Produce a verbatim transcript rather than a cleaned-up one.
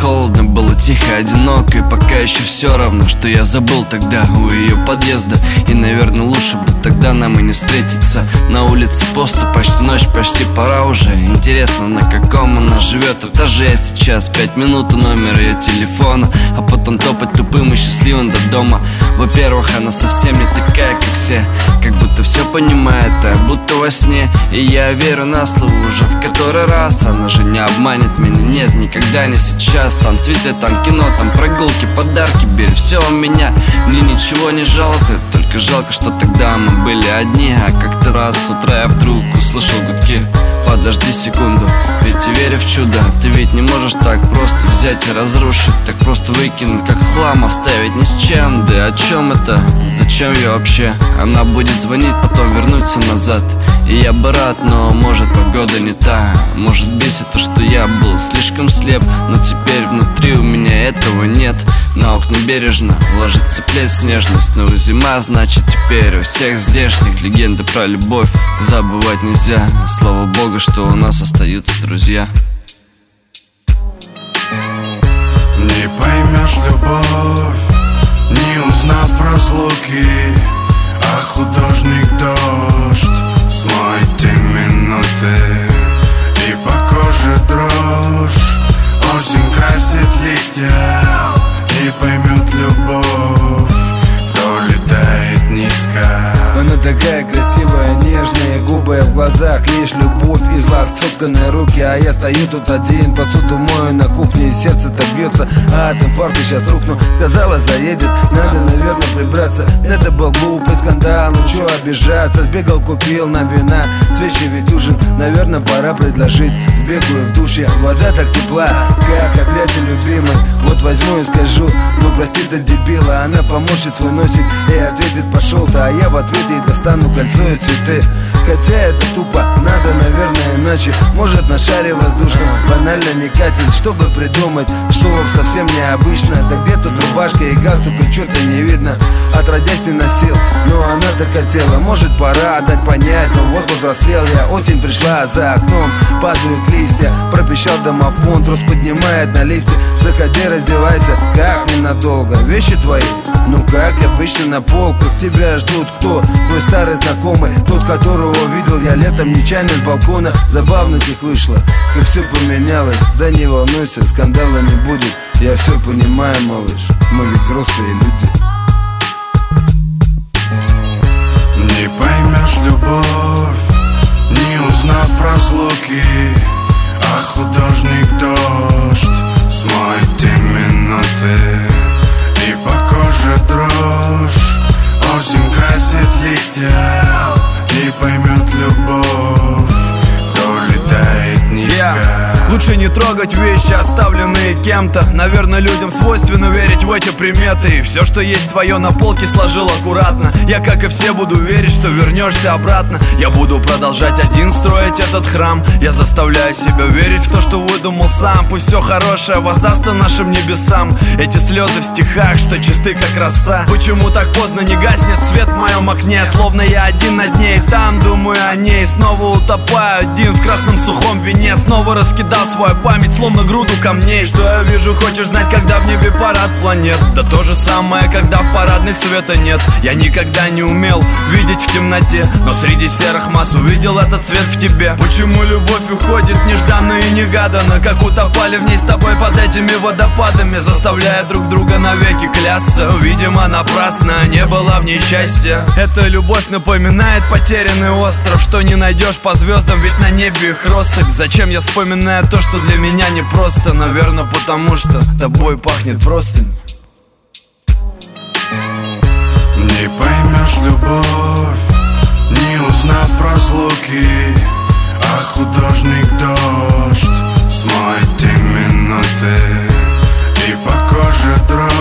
холодно, было тихо, одиноко. И пока еще все равно, что я забыл тогда у ее подъезда. И, наверное, лучше бы тогда нам и не встретиться. На улице пусто, почти ночь, почти пора уже. Интересно, на каком она живет этаже я сейчас. Пять минут у номера ее телефона, а потом топать тупым и счастливым до дома. Во-первых, она совсем не такая, как все, как будто все понимает, а будто во сне. И я верю на слово уже в который раз. Она же не обманет меня, нет, никогда не сейчас. Там цветы, там кино, там прогулки, подарки. Бери все у меня, мне ничего не жалко. Только жалко, что тогда мы были одни. А как-то раз с утра я вдруг услышал гудки. Подожди секунду, ведь я верю в чудо. Ты ведь не можешь так просто взять и разрушить, так просто выкинуть, как хлам, оставить ни с чем. Да о чем это? Зачем я вообще? Она будет звонить, потом вернуться назад. И я бы рад, но может погода не та. Может бесит то, что я был слишком слеп. Но теперь внутри у меня этого нет. На окна бережно ложится плеск снежный. Снова зима, значит теперь у всех здешних легенды про любовь забывать нельзя. Слава богу, что у нас остаются друзья. Не поймешь любовь, не узнав разлуки. А художник дождь смоет те минуты. И по коже дрожь, осень красит листья. Не поймет любовь, кто летает низко. Она такая красивая, нежная, губы в глазах, лишь любовь из ласк, сотканные руки. А я стою тут один, посуду мою на кухне, и сердце-то бьется, а от инфаркта сейчас рухну. Сказала, заедет, надо, наверное, прибраться. Это был глупый скандал, ну чё обижаться. Сбегал, купил нам вина, свечи ведь ужин, наверное, пора предложить. Сбегаю в душе, вода так тепла, как объятия любимой. Вот возьму и скажу, ну прости ты дебила. Она поморщит свой носик и ответит, пошел-то. А я в ответ ей достану кольцо и цветы. Хотя это тупо, надо, наверное, иначе. Может на шаре воздушном банально не катит. Чтобы придумать, что совсем необычно. Да где тут рубашка и галстук, и что-то не видно. Отродясь не носил, но она так хотела. Может пора дать понять, но вот повзрослел я. Осень пришла, за окном падают листья. Пропищал домофон, трос поднимает на лифте. Заходи, раздевайся, как ненадолго. Вещи твои, ну как обычно на полках. Тебя ждут кто? Твой старый знакомый, тот, которого видел я летом нечаянно с балкона. Забавно как вышло, как все поменялось. Да не волнуйся, скандала не будет. Я все понимаю, малыш, мы ведь взрослые люди. Не поймешь любовь, не узнав разлуки. А художник дождь смоет те минуты. И по коже дрожь, осень красит листья. Не поймет любовь, кто летает низко. Yeah. Лучше не трогать вещи, оставленные кем-то. Наверное, людям свойственно верить в эти приметы. И все, что есть твое, на полке сложил аккуратно. Я, как и все, буду верить, что вернешься обратно. Я буду продолжать один строить этот храм. Я заставляю себя верить в то, что выдумал сам. Пусть все хорошее воздастся нашим небесам. Эти слезы в стихах, что чисты как роса. Почему так поздно не гаснет свет в моем окне? Словно я один над ней, там думаю о ней. Снова утопаю один в красном сухом вине. Снова раскидал свою память, словно груду камней. Что я вижу, хочешь знать, когда в небе парад планет? Да то же самое, когда в парадных света нет. Я никогда не умел видеть в темноте, но среди серых масс увидел этот цвет в тебе. Почему любовь уходит нежданно и негаданно? Как утопали в ней с тобой под этими водопадами, заставляя друг друга навеки клясться. Видимо, напрасно, не было в ней счастья. Эта любовь напоминает потерянный остров, что не найдешь по звездам, ведь на небе их россыпь. Зачем я вспоминаю то, что для меня непросто? Наверное, потому что тобой пахнет простынь. Не поймешь любовь, не узнав разлуки. А художник дождь смоет те минуты. И по коже дрожь,